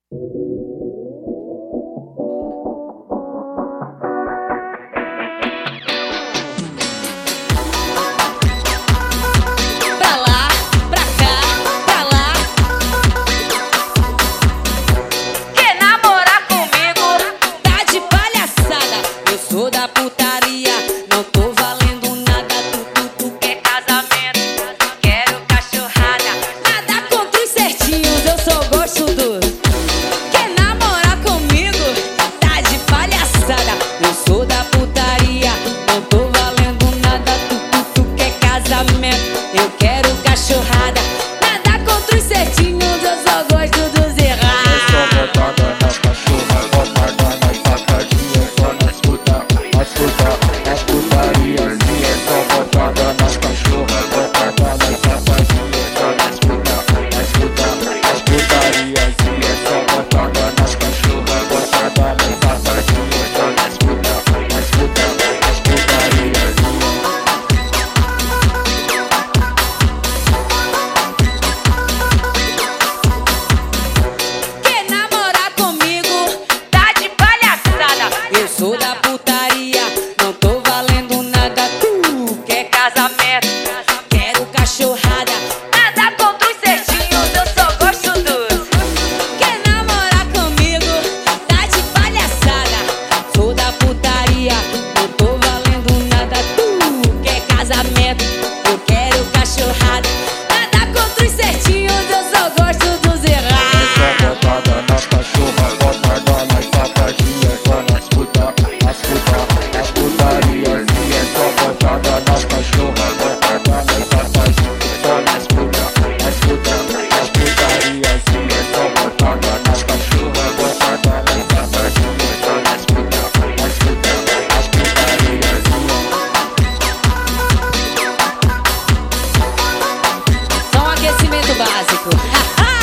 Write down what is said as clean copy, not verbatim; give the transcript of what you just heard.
Pra lá, pra cá, pra lá. Quer namorar comigo? Tá de palhaçada. Eu sou da putaria, não tô valendo nada. Tu quer casamento, quero cachorrada. Nada contra os certinhos, eu sou gosto do. Quer namorar comigo? Tá de palhaçada. Eu sou da putaria, não tô valendo nada. Tu quer casamento, eu quero cachorrada. Nada contra os certinhos, eu só gosto dos errados. É só botada na cachorra, botada na safadinha, só nas puta, as putarias. E é só botada na cachorra, botada na safadinha, só nas puta, as putarias. E é só botada na cachorra, botada na safadinha, só nas puta, as putarias. Quer namorar comigo? Tá de palhaçada. Eu sou da putaria, não tô valendo nada. Tu quer casamento, quero cachorrada. Nada contra os certinhos, eu só gosto dos. Quer namorar comigo? Tá de palhaçada. Sou da putaria, não tô valendo nada. Tu quer casamento, eu quero cachorrada. Nada contra os certinhos, eu só gosto dos errados. É só botada na cachorra, botada na safadinha, só nas puta, as putarias. E é só botada na cachorra, botada na safadinha, só nas puta, as putarias. E é só botada na cachorra, botada na safadinha, só nas puta, as putarias. Só um aquecimento básico.